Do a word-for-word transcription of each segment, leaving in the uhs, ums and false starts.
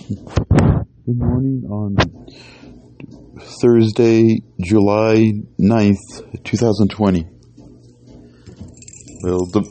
Good morning on Thursday, July ninth, twenty twenty. Well, the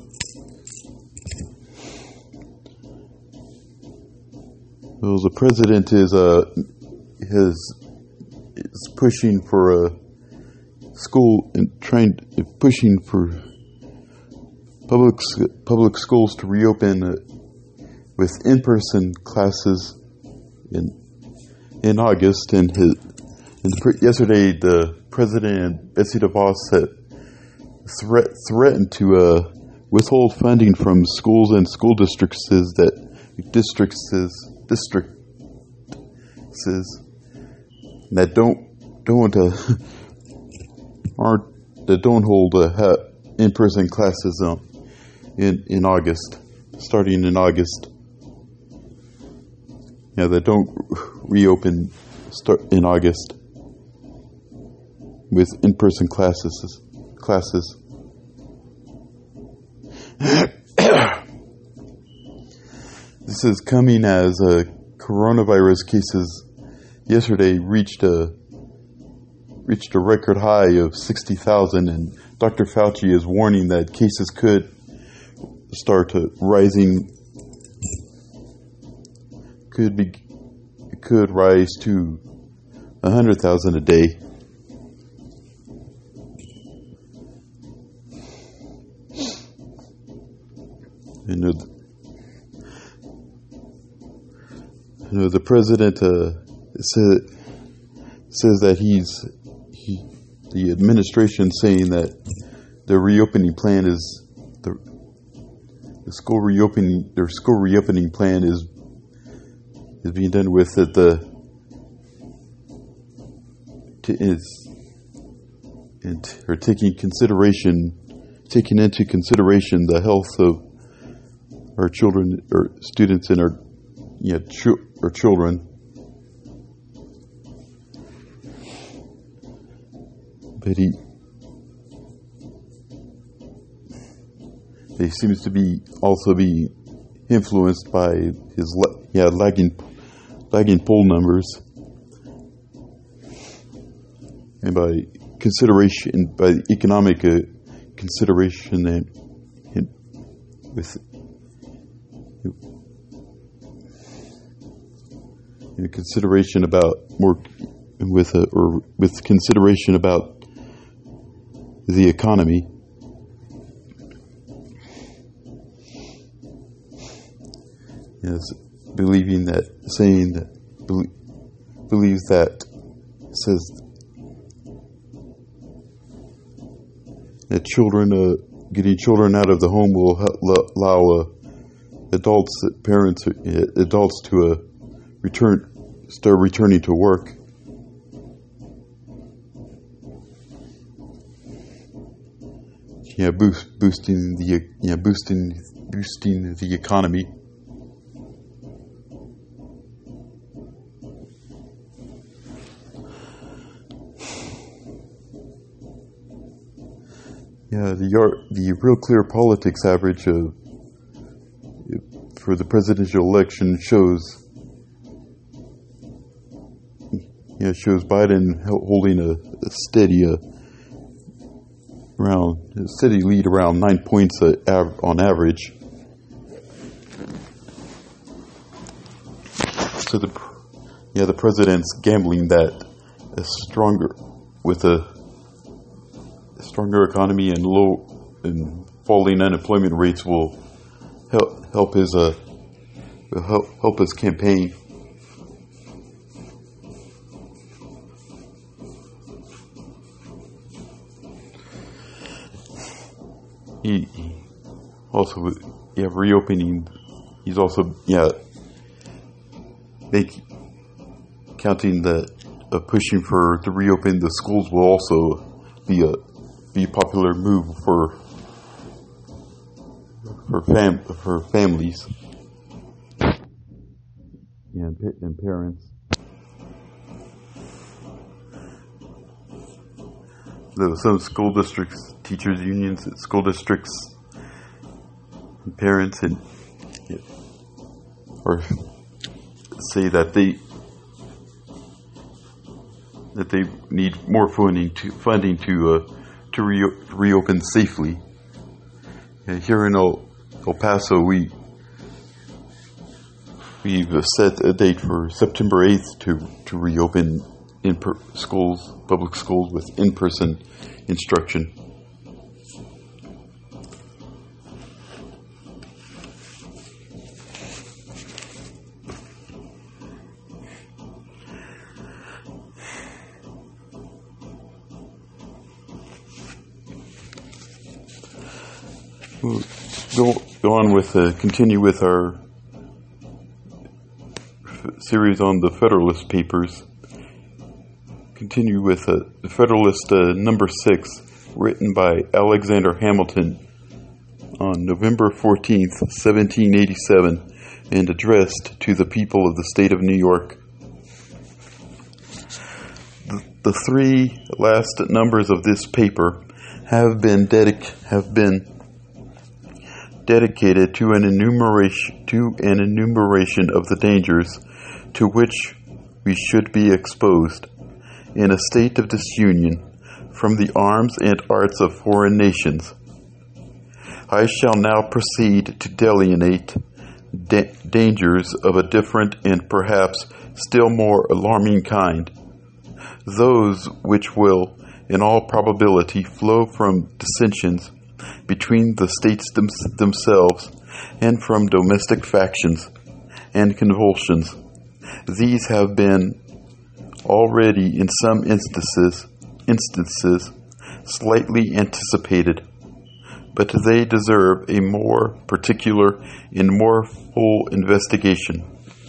well, the president is uh has is pushing for a school and trying pushing for public public schools to reopen uh, with in-person classes in in August. And his and the, yesterday the president Betsy DeVos had threat, threatened to uh, withhold funding from schools and school districts that districts districts that don't don't uh, aren't that don't hold uh, in-person classes um, in in August, starting in August. Yeah, that don't reopen start in August with in-person classes. Classes. This is coming as uh, coronavirus cases yesterday reached a reached a record high of sixty thousand, and Doctor Fauci is warning that cases could start uh, rising. Could be could rise to a hundred thousand a day. And uh, you know, the president uh, said says that he's he the administration saying that the reopening plan is the the school reopening their school reopening plan is. is being done with it, the t- is and or taking consideration, taking into consideration the health of our children or students and our yeah ch- our children. But he, he seems to be also be influenced by his le- yeah lagging. lagging poll numbers, and by consideration, by economic uh, consideration, and, and with and consideration about more with a, or with consideration about the economy. Yes. Believing that, saying that, belie- believes that, says that children, uh, getting children out of the home will allow uh, adults, parents, uh, adults to uh, return, start returning to work. Yeah, boost, boosting the, yeah, boosting, boosting the economy. Yeah, the the Real Clear Politics average of, for the presidential election shows yeah shows Biden holding a, a steady uh, around a steady lead around nine points uh, av- on average. So the yeah the president's gambling that a stronger with a stronger economy and low and falling unemployment rates will help help his uh will help help his campaign. He, he also yeah reopening. He's also yeah make counting that uh, pushing for to reopen the schools will also be a be a popular move for for fam for families and, and parents. There were some school districts, teachers unions, school districts, and parents, and or say that they that they need more funding to funding to uh, to re- reopen safely. Uh, here in El, El Paso, we we've set a date for September eighth to to reopen in per- schools, public schools with in-person instruction. We'll go, go on with, uh, continue with our f- series on the Federalist Papers. Continue with uh, the Federalist uh, number six, written by Alexander Hamilton on November fourteenth, seventeen eighty-seven, and addressed to the people of the state of New York. The, the three last numbers of this paper have been dedic- have been dedicated to an enumeration to an enumeration of the dangers to which we should be exposed in a state of disunion from the arms and arts of foreign nations. I shall now proceed to delineate da- dangers of a different and perhaps still more alarming kind, those which will, in all probability, flow from dissensions between the states them- themselves and from domestic factions and convulsions. These have been already in some instances instances slightly anticipated, but they deserve a more particular and more full investigation.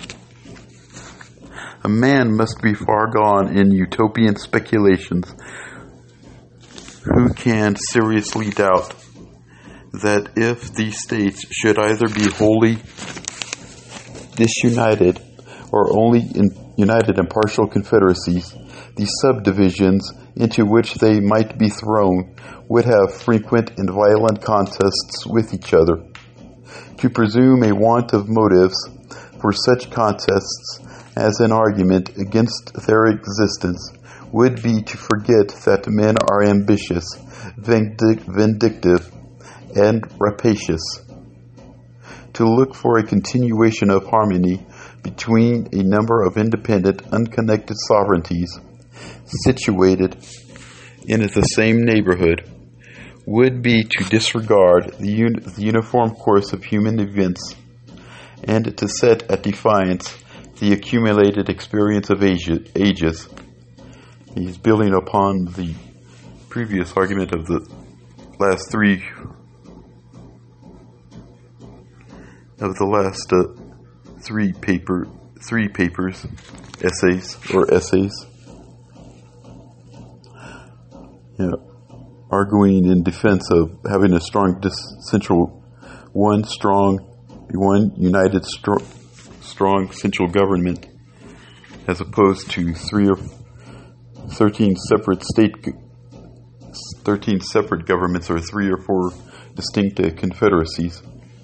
A man must be far gone in utopian speculations who can seriously doubt that if these states should either be wholly disunited or only in united in partial confederacies, the subdivisions into which they might be thrown would have frequent and violent contests with each other. To presume a want of motives for such contests as an argument against their existence would be to forget that men are ambitious, vindic- vindictive, and rapacious. To look for a continuation of harmony between a number of independent, unconnected sovereignties situated in the same neighborhood would be to disregard the, un- the uniform course of human events and to set at defiance the accumulated experience of ages. He's building upon the previous argument of the last three of the last uh, three paper three papers, essays or essays. Yeah, arguing in defense of having a strong dis- central, one strong, one united stro- strong central government, as opposed to three or thirteen separate state, thirteen separate governments, or three or four distinct uh, confederacies.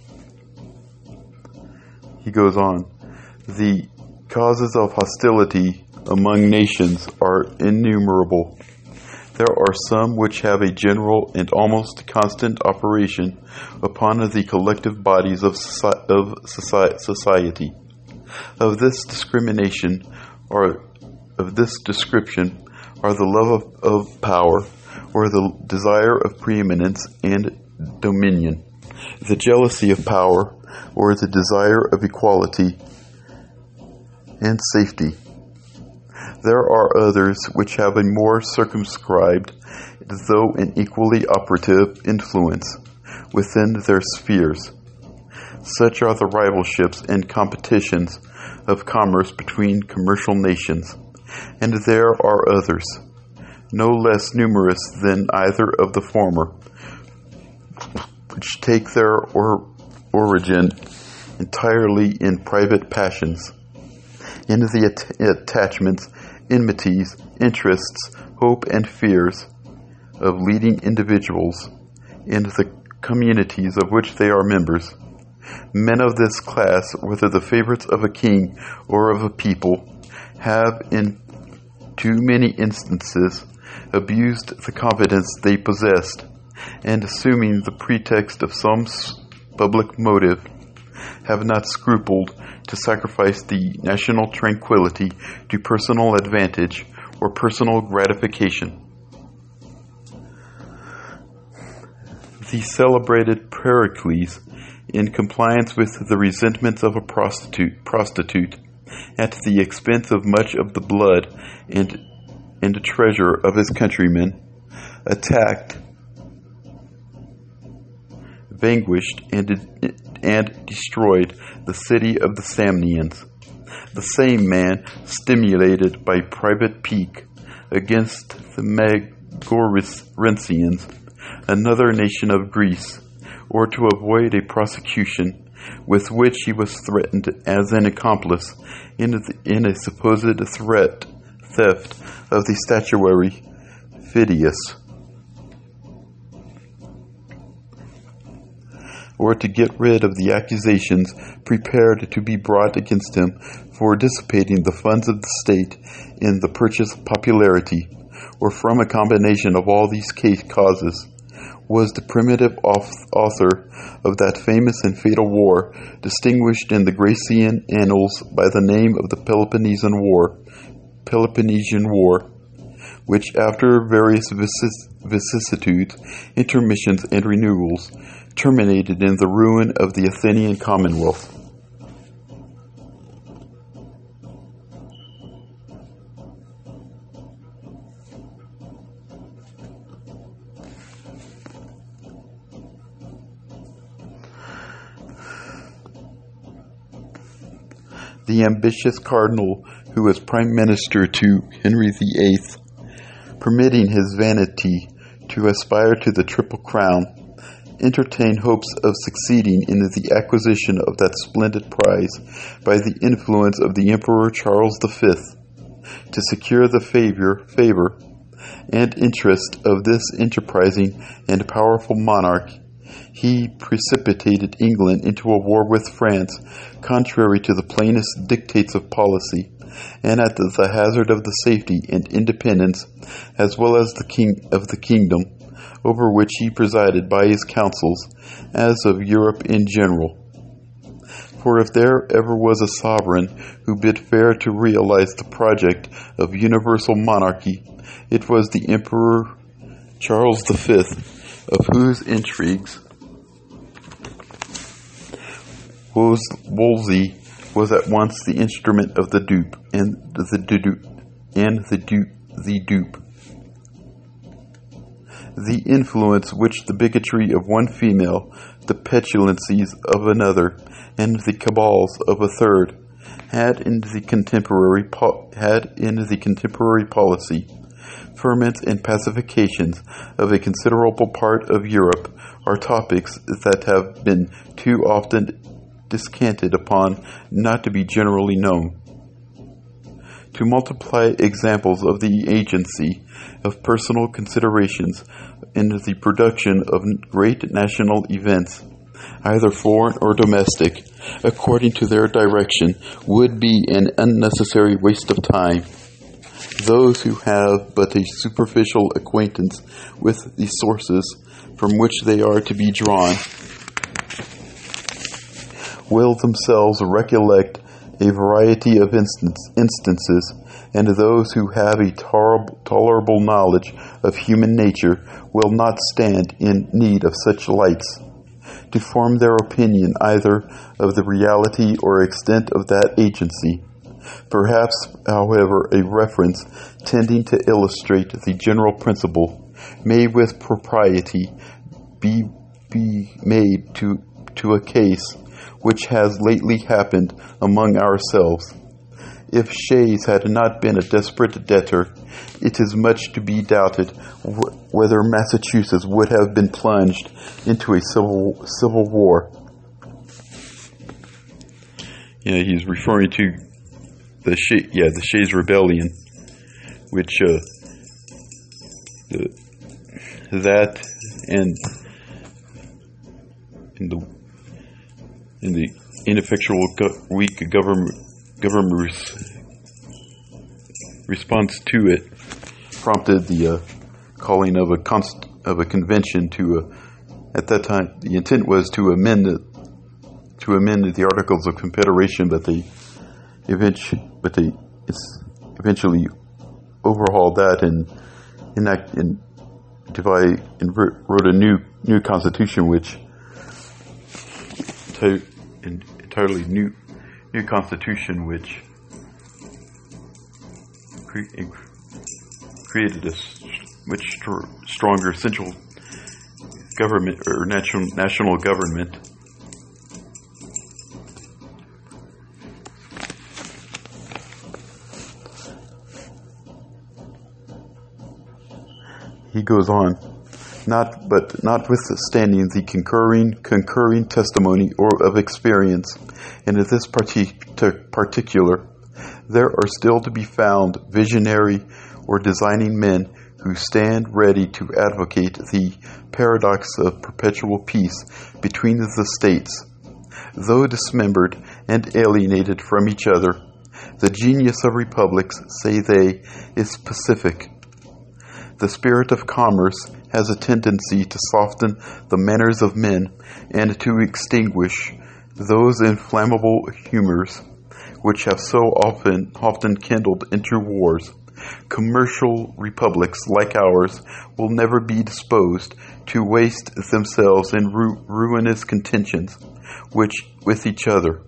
He goes on, the causes of hostility among nations are innumerable. There are some which have a general and almost constant operation upon the collective bodies of, soci- of soci- society. Of this discrimination, or of this description, are the love of, of power, or the desire of preeminence and dominion, the jealousy of power, or the desire of equality and safety. There are others which have a more circumscribed, though an equally operative, influence within their spheres. Such are the rivalships and competitions of commerce between commercial nations, and there are others, no less numerous than either of the former, which take their or origin entirely in private passions, in the at- attachments, enmities, interests, hope, and fears of leading individuals in the communities of which they are members, Men of this class, whether the favorites of a king or of a people, have in too many instances abused the confidence they possessed, and assuming the pretext of some public motive, have not scrupled to sacrifice the national tranquility to personal advantage or personal gratification. The celebrated Pericles, in compliance with the resentments of a prostitute, prostitute, at the expense of much of the blood and, and the treasure of his countrymen, attacked, vanquished, and, and destroyed the city of the Samnians. The same man, stimulated by private pique against the Magorinsians, another nation of Greece, or to avoid a prosecution with which he was threatened as an accomplice in, the, in a supposed threat theft of the statuary Phidias, or to get rid of the accusations prepared to be brought against him for dissipating the funds of the state in the purchase of popularity, or from a combination of all these case causes, was the primitive author of that famous and fatal war, distinguished in the Grecian annals by the name of the Peloponnesian War, Peloponnesian War, which after various vicis- vicissitudes, intermissions, and renewals, terminated in the ruin of the Athenian Commonwealth. The ambitious cardinal who was prime minister to Henry the Eighth, permitting his vanity to aspire to the triple crown, entertained hopes of succeeding in the acquisition of that splendid prize by the influence of the Emperor Charles the Fifth. To secure the favor, favor and interest of this enterprising and powerful monarch, he precipitated England into a war with France, contrary to the plainest dictates of policy, and at the, the hazard of the safety and independence, as well as the king of the kingdom, over which he presided by his councils, as of Europe in general. For if there ever was a sovereign who bid fair to realize the project of universal monarchy, it was the Emperor Charles the Fifth, of whose intrigues Wolsey was at once the instrument of the dupe and the dupe and the dupe the dupe. The influence which the bigotry of one female, the petulancies of another, and the cabals of a third had in the contemporary po- had in the contemporary policy, ferments and pacifications of a considerable part of Europe are topics that have been too often descanted upon not to be generally known. To multiply examples of the agency of personal considerations in the production of great national events, either foreign or domestic, according to their direction, would be an unnecessary waste of time. Those who have but a superficial acquaintance with the sources from which they are to be drawn will themselves recollect a variety of instance, instances, and those who have a tolerable, tolerable knowledge of human nature will not stand in need of such lights to form their opinion either of the reality or extent of that agency. Perhaps, however, a reference tending to illustrate the general principle may with propriety be, be made to, to a case which has lately happened among ourselves. If Shays had not been a desperate debtor, it is much to be doubted wh- whether Massachusetts would have been plunged into a civil civil war. Yeah, he's referring to the Shay, yeah the Shays Rebellion, which uh, the, that and in the and the ineffectual, go- weak government government res- response to it prompted the uh, calling of a const- of a convention to. Uh, at that time, the intent was to amend the, to amend the Articles of Confederation, but they eventually, but they eventually overhauled that and enact and divide and wrote a new new constitution, which to, an entirely new new constitution, which cre- created a much str- stronger central government or national national government. He goes on, not but notwithstanding the concurring concurring testimony or of experience, and in this partic- particular, there are still to be found visionary or designing men who stand ready to advocate the paradox of perpetual peace between the states. Though dismembered and alienated from each other, the genius of republics, say they, is pacific. The spirit of commerce has a tendency to soften the manners of men and to extinguish those inflammable humors which have so often often kindled into wars. Commercial republics like ours will never be disposed to waste themselves in ru- ruinous contentions which with each other.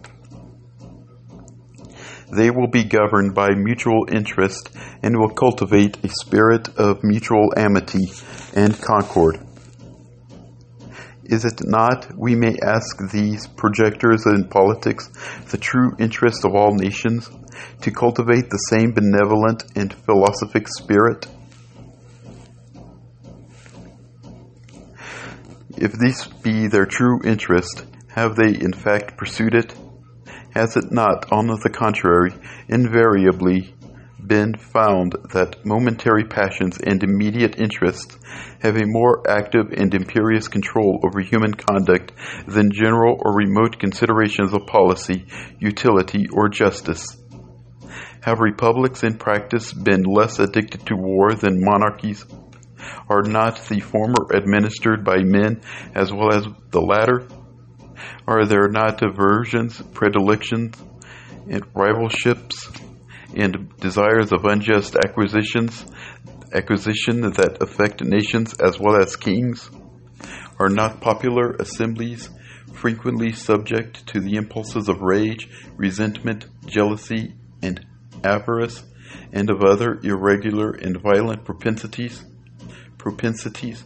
They will be governed by mutual interest and will cultivate a spirit of mutual amity and concord. Is it not, we may ask these projectors in politics, the true interest of all nations, to cultivate the same benevolent and philosophic spirit? If this be their true interest, have they in fact pursued it? Has it not, on the contrary, invariably been found that momentary passions and immediate interests have a more active and imperious control over human conduct than general or remote considerations of policy, utility, or justice? Have republics in practice been less addicted to war than monarchies? Are not the former administered by men as well as the latter? Are there not aversions, predilections, and rivalships, and desires of unjust acquisitions, acquisition that affect nations as well as kings? Are not popular assemblies frequently subject to the impulses of rage, resentment, jealousy, and avarice, and of other irregular and violent propensities? Propensities?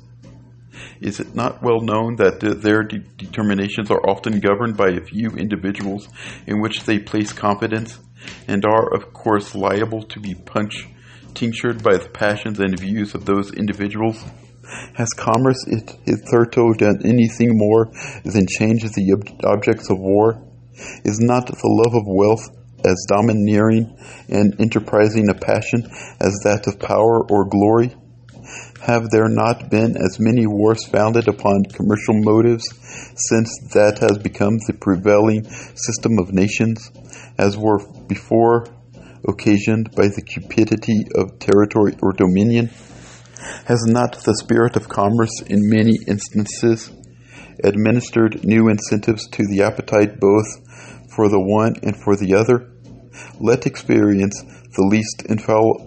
Is it not well known that th- their de- determinations are often governed by a few individuals in which they place confidence, and are, of course, liable to be punch- tinctured by the passions and views of those individuals? Has commerce it- hitherto done anything more than change the ob- objects of war? Is not the love of wealth as domineering and enterprising a passion as that of power or glory? Have there not been as many wars founded upon commercial motives since that has become the prevailing system of nations, as were before occasioned by the cupidity of territory or dominion? Has not the spirit of commerce in many instances administered new incentives to the appetite both for the one and for the other? Let experience the least infallible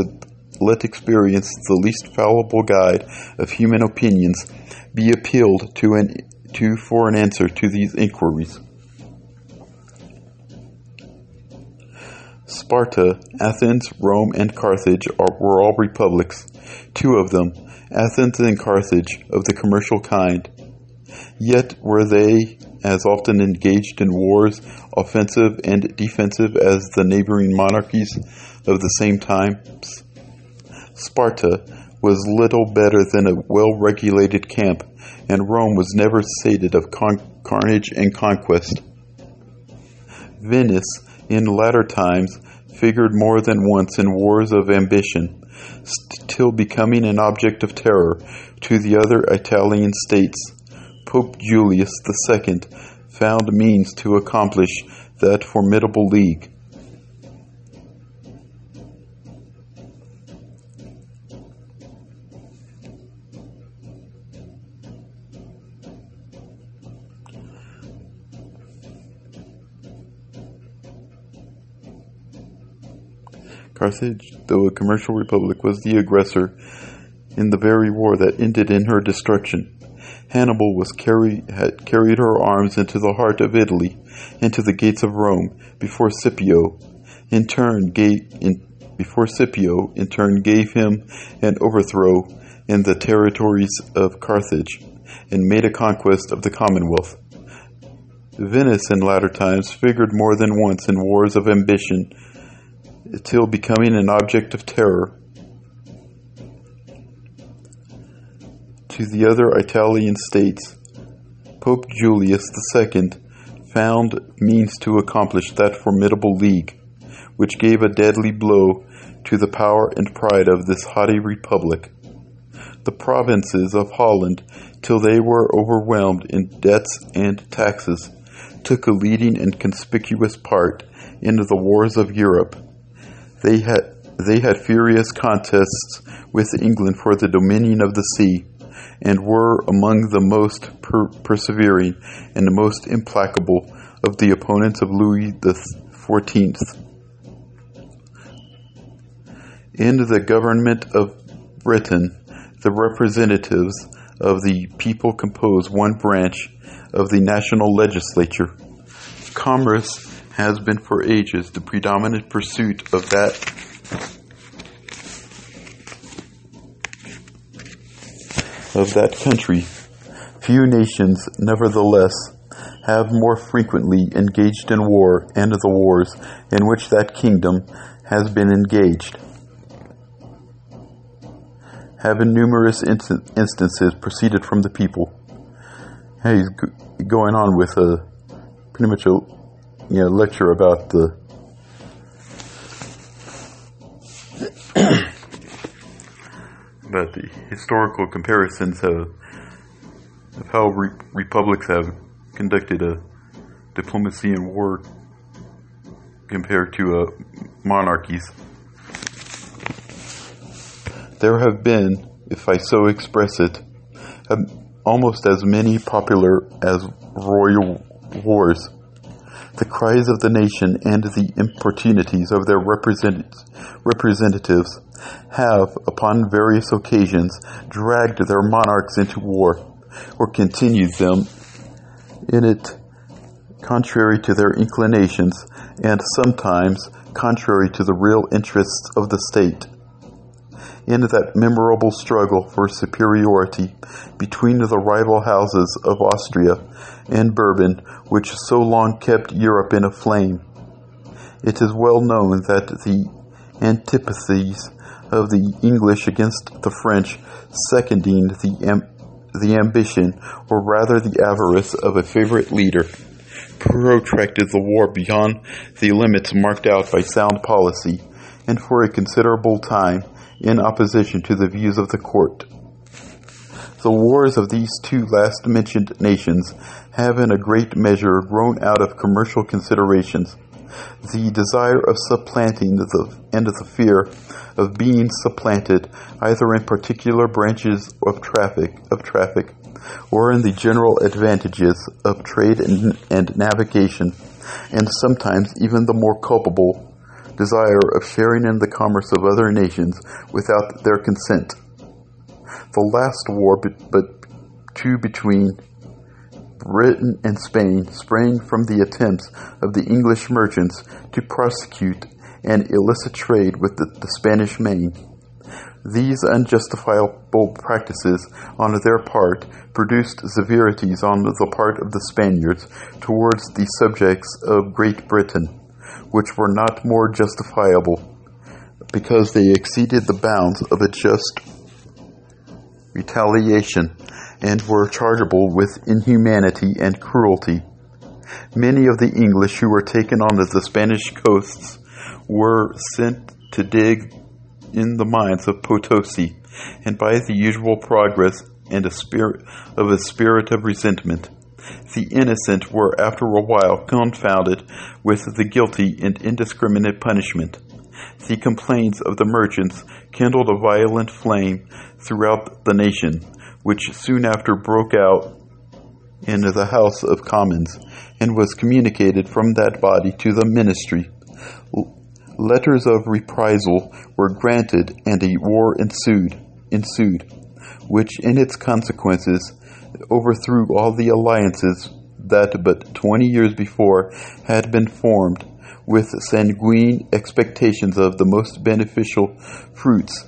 Let experience, the least fallible guide of human opinions, be appealed to, an, to for an answer to these inquiries. Sparta, Athens, Rome, and Carthage are, were all republics, two of them, Athens and Carthage, of the commercial kind. Yet were they as often engaged in wars, offensive and defensive, as the neighboring monarchies of the same times. Sparta was little better than a well-regulated camp, and Rome was never sated of con- carnage and conquest. Venice, in latter times, figured more than once in wars of ambition, till becoming an object of terror to the other Italian states. Pope Julius the Second found means to accomplish that formidable league. Carthage, though a commercial republic, was the aggressor in the very war that ended in her destruction. Hannibal was carry, had carried her arms into the heart of Italy, into the gates of Rome, before Scipio, in turn gave, in, before Scipio, in turn gave him an overthrow in the territories of Carthage, and made a conquest of the Commonwealth. Venice in latter times figured more than once in wars of ambition, till becoming an object of terror to the other Italian states. Pope Julius the Second found means to accomplish that formidable league, which gave a deadly blow to the power and pride of this haughty republic. The provinces of Holland, till they were overwhelmed in debts and taxes, took a leading and conspicuous part in the wars of Europe. They had they had furious contests with England for the dominion of the sea, and were among the most per- persevering and the most implacable of the opponents of Louis the Fourteenth. In the government of Britain, the representatives of the people compose one branch of the national legislature. Commerce has been for ages the predominant pursuit of that of that country. Few nations, nevertheless, have more frequently engaged in war and the wars in which that kingdom has been engaged have in numerous inst- instances proceeded from the people. Hey, he's g- going on with a pretty much a you know lecture about the about the historical comparisons of, of how re- republics have conducted a diplomacy and war compared to uh, monarchies. There have been, if I so express it, um, almost as many popular as royal wars. The cries of the nation and the importunities of their represent- representatives have, upon various occasions, dragged their monarchs into war, or continued them in it, contrary to their inclinations, and sometimes contrary to the real interests of the state. In that memorable struggle for superiority between the rival houses of Austria and Bourbon, which so long kept Europe in a flame, it is well known that the antipathies of the English against the French, seconding the am- the ambition, or rather the avarice, of a favorite leader, protracted the war beyond the limits marked out by sound policy, and for a considerable time in opposition to the views of the court. The wars of these two last mentioned nations have in a great measure grown out of commercial considerations. The desire of supplanting the, and the fear of being supplanted, either in particular branches of traffic, of traffic, or in the general advantages of trade and, and navigation, and sometimes even the more culpable desire of sharing in the commerce of other nations without their consent. The last war, but, but two between Britain and Spain, sprang from the attempts of the English merchants to prosecute an illicit trade with the, the Spanish Main. These unjustifiable practices on their part produced severities on the part of the Spaniards towards the subjects of Great Britain, which were not more justifiable, because they exceeded the bounds of a just retaliation, and were chargeable with inhumanity and cruelty. Many of the English who were taken on the Spanish coasts were sent to dig in the mines of Potosi, and by the usual progress and a spirit of a spirit of resentment, The innocent were after a while confounded with the guilty in indiscriminate punishment. The complaints of the merchants kindled a violent flame throughout the nation, which soon after broke out in the House of Commons, and was communicated from that body to the ministry. L- letters of reprisal were granted, and a war ensued, ensued, which in its consequences overthrew all the alliances that but twenty years before had been formed, with sanguine expectations of the most beneficial fruits.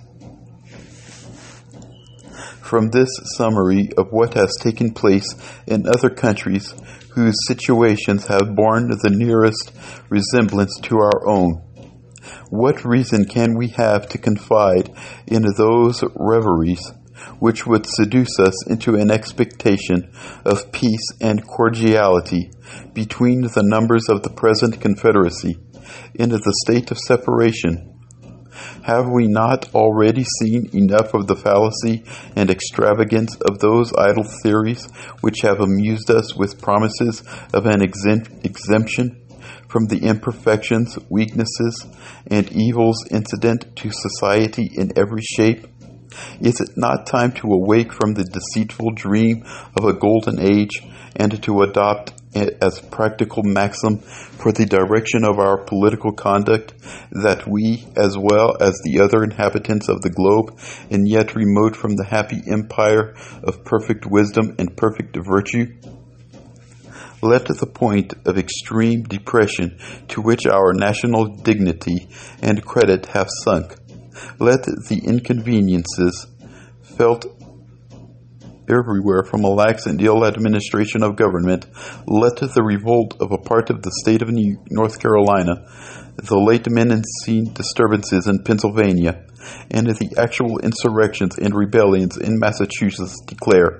From this summary of what has taken place in other countries whose situations have borne the nearest resemblance to our own, what reason can we have to confide in those reveries which would seduce us into an expectation of peace and cordiality between the numbers of the present Confederacy in the state of separation? Have we not already seen enough of the fallacy and extravagance of those idle theories which have amused us with promises of an exemp- exemption from the imperfections, weaknesses, and evils incident to society in every shape? Is it not time to awake from the deceitful dream of a golden age and to adopt as practical maxim for the direction of our political conduct that we, as well as the other inhabitants of the globe, and yet remote from the happy empire of perfect wisdom and perfect virtue, let the point of extreme depression to which our national dignity and credit have sunk, let the inconveniences felt everywhere from a lax and ill administration of government, let the revolt of a part of the state of New North Carolina, the late menacing disturbances in Pennsylvania, and the actual insurrections and rebellions in Massachusetts declare.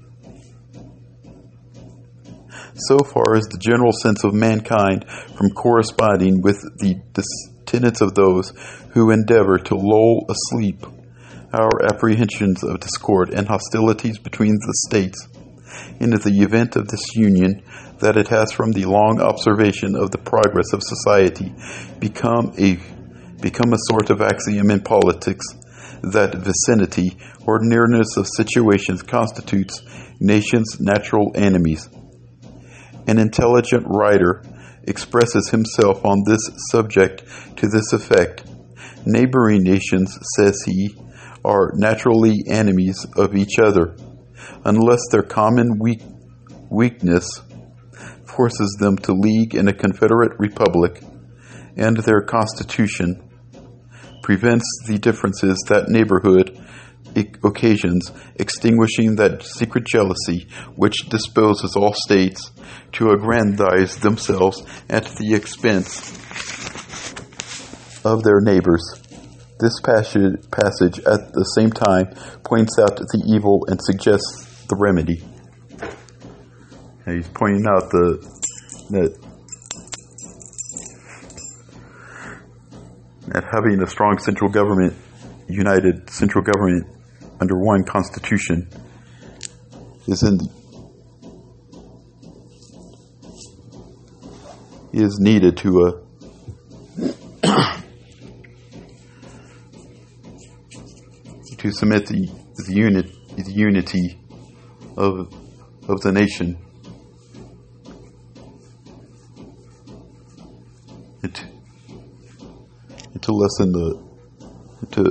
So far as the general sense of mankind from corresponding with the tenets of those who endeavor to lull asleep our apprehensions of discord and hostilities between the states, in the event of this union, that it has from the long observation of the progress of society become a become a sort of axiom in politics, that vicinity or nearness of situations constitutes nations' natural enemies. An intelligent writer expresses himself on this subject to this effect. Neighboring nations, says he, are naturally enemies of each other, unless their common weak, weakness forces them to league in a confederate republic, and their constitution prevents the differences that neighborhood occasions, extinguishing that secret jealousy which disposes all states to aggrandize themselves at the expense of their neighbors. This passage, passage at the same time points out the evil and suggests the remedy. And he's pointing out the that that having a strong central government, united central government under one constitution, is in is needed to uh, to cement the the unit the unity of of the nation, and to, and to lessen the to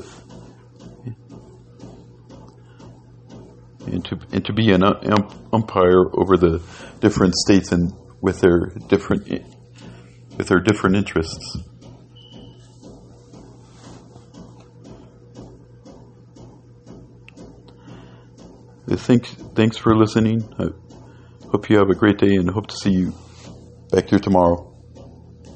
and to and to be an um, umpire over the different states and with their different with their different interests. Thanks, thanks for listening. I hope you have a great day and hope to see you back here tomorrow.